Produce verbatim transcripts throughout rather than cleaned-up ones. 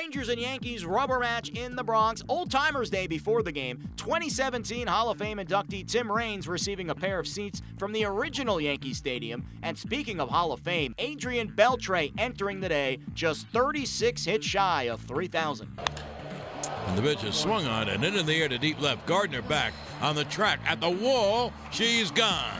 Rangers and Yankees rubber match in the Bronx. Old Timers Day before the game. twenty seventeen Hall of Fame inductee Tim Raines receiving a pair of seats from the original Yankee Stadium. And speaking of Hall of Fame, Adrian Beltre entering the day just thirty-six hits shy of three thousand. And the pitch is swung on and in the air to deep left. Gardner back on the track at the wall. She's gone.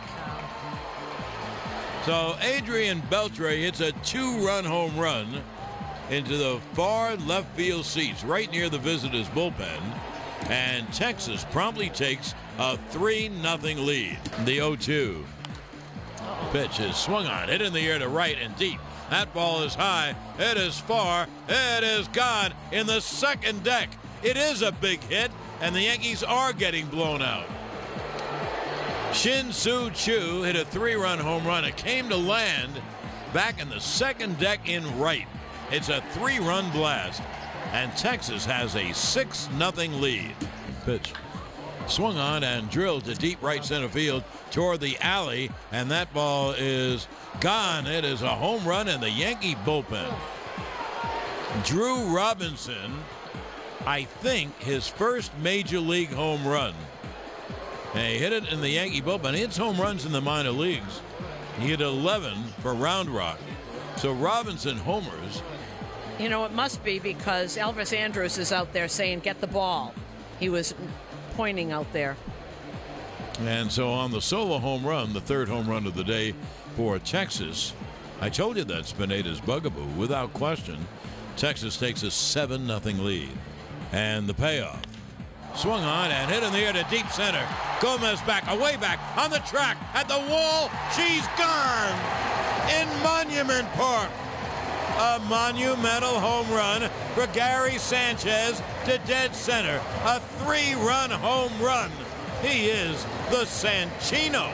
So Adrian Beltre hits a two-run home run into the far left field seats right near the visitors' bullpen. And Texas promptly takes a three nothing lead. The oh two. Pitch is swung on, hit in the air to right and deep. That ball is high, it is far, it is gone in the second deck. It is a big hit, and the Yankees are getting blown out. Shin-Soo Choo hit a three-run home run. It came to land back in the second deck in right. It's a three-run blast, and Texas has a six nothing lead. Pitch swung on and drilled to deep right center field toward the alley, and that ball is gone. It is a home run in the Yankee bullpen. Drew Robinson, I think his first major league home run. And he hit it in the Yankee bullpen. He hits home runs in the minor leagues. He hit eleven for Round Rock. So Robinson homers. You know, it must be because Elvis Andrus is out there saying, get the ball. He was pointing out there. And so on the solo home run, the third home run of the day for Texas, I told you that's Pineda's bugaboo. Without question, Texas takes a seven nothing lead. And the payoff. Swung on and hit in the air to deep center. Gomez back, away back, on the track, at the wall. She's gone in Monument Park. A monumental home run for Gary Sanchez to dead center. A three-run home run. He is the Sanchino.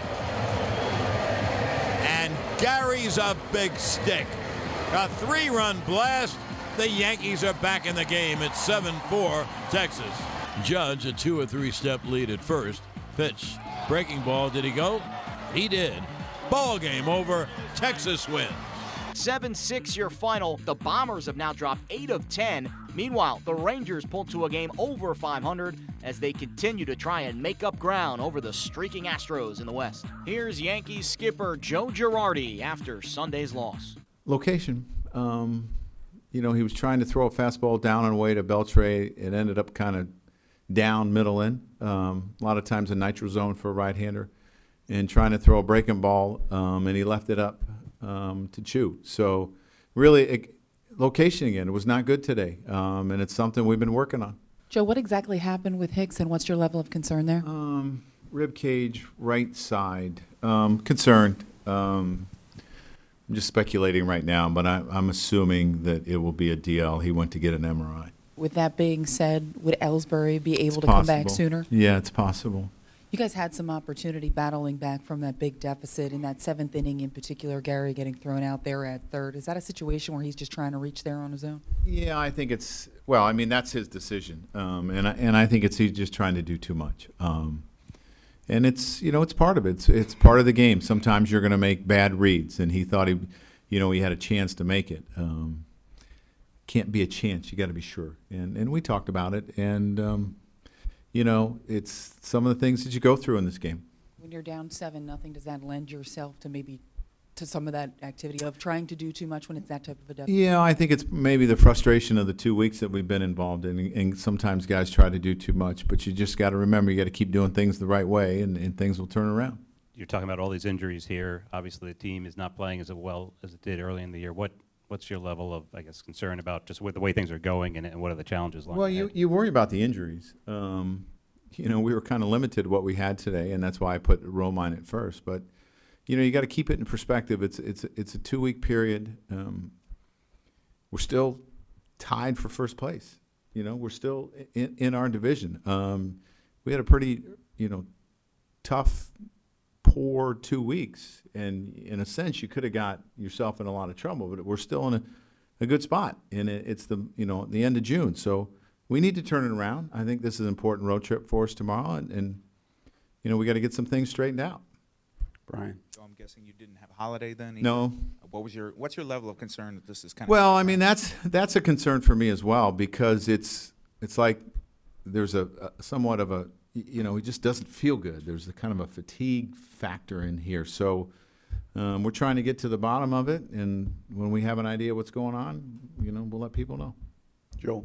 And Gary's a big stick. A three-run blast. The Yankees are back in the game at seven four Texas. Judge a two or three step lead at first. Pitch. Breaking ball. Did he go? He did. Ball game over. Texas wins. seven six your final. The Bombers have now dropped eight of ten. Meanwhile, the Rangers pulled to a game over five hundred as they continue to try and make up ground over the streaking Astros in the West. Here's Yankees skipper Joe Girardi after Sunday's loss. Location. Um, you know, he was trying to throw a fastball down and away to Beltre. It ended up kind of down middle in. Um, a lot of times a nitro zone for a right-hander. And trying to throw a breaking ball, um, and he left it up um, to Choo. So really, it, location again, it was not good today, um, and it's something we've been working on. Joe, what exactly happened with Hicks, and what's your level of concern there? Um, rib cage, right side. Um, concerned. Um, I'm just speculating right now, but I, I'm assuming that it will be a D L. He went to get an M R I. With that being said, would Ellsbury be able It's to possible. come back sooner? Yeah, it's possible. You guys had some opportunity battling back from that big deficit in that seventh inning in particular, Gary getting thrown out there at third. Is that a situation where he's just trying to reach there on his own? Yeah, I think it's, well, I mean, that's his decision. Um, and, I, and I think it's he's just trying to do too much. Um, and it's, you know, it's part of it. It's, it's part of the game. Sometimes you're going to make bad reads, and he thought he, you know, he had a chance to make it. Um, can't be a chance. You got to be sure. And, and we talked about it, and, um, you know, it's some of the things that you go through in this game. When you're down seven nothing, does that lend yourself to maybe to some of that activity of trying to do too much when it's that type of a deficit? Yeah, I think it's maybe the frustration of the two weeks that we've been involved in, and sometimes guys try to do too much, but you just got to remember you got to keep doing things the right way, and, and things will turn around. You're talking about all these injuries here. Obviously, the team is not playing as well as it did early in the year. What What's your level of, I guess, concern about just with the way things are going, and, and what are the challenges like? Well, you, you worry about the injuries. Um, you know, we were kind of limited what we had today, and that's why I put Romine at first. But, you know, you got to keep it in perspective. It's it's it's a two-week period. Um, we're still tied for first place. You know, we're still in, in our division. Um, we had a pretty, you know, tough, poor two weeks. And in a sense, you could have got yourself in a lot of trouble. But we're still in a, a good spot. And it, it's the, you know, the end of June. So we need to turn it around. I think this is an important road trip for us tomorrow. And, and you know, we got to get some things straightened out. Brian. So I'm guessing you didn't have Holiday then? either? No. What was your What's your level of concern that this is kind of? Well, I mean, that's that's a concern for me as well, because it's it's like there's a, a somewhat of a, you know, he just doesn't feel good. There's a kind of a fatigue factor in here. So um, we're trying to get to the bottom of it, and when we have an idea what's going on, you know, we'll let people know. Joe.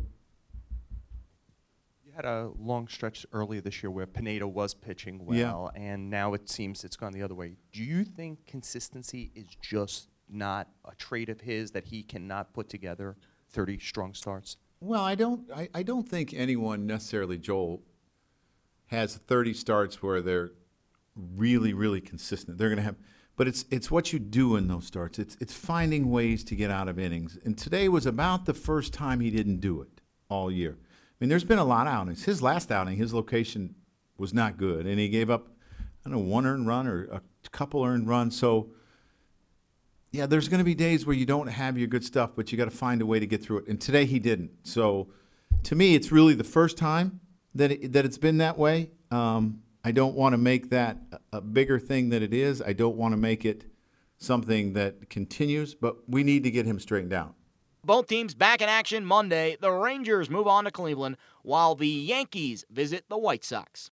You had a long stretch earlier this year where Pineda was pitching well, Yeah. and now it seems it's gone the other way. Do you think consistency is just not a trait of his, that he cannot put together thirty strong starts? Well, I don't I, I don't think anyone necessarily, Joel, has thirty starts where they're really, really consistent. They're going to have, but it's it's what you do in those starts. It's it's finding ways to get out of innings. And today was about the first time he didn't do it all year. I mean, there's been a lot of outings. His last outing, his location was not good, and he gave up, I don't know, one earned run or a couple earned runs. So, yeah, there's going to be days where you don't have your good stuff, but you got to find a way to get through it. And today he didn't. So, to me, it's really the first time that it, that it's been that way. Um, I don't want to make that a bigger thing than it is. I don't want to make it something that continues, but we need to get him straightened out. Both teams back in action Monday. The Rangers move on to Cleveland, while the Yankees visit the White Sox.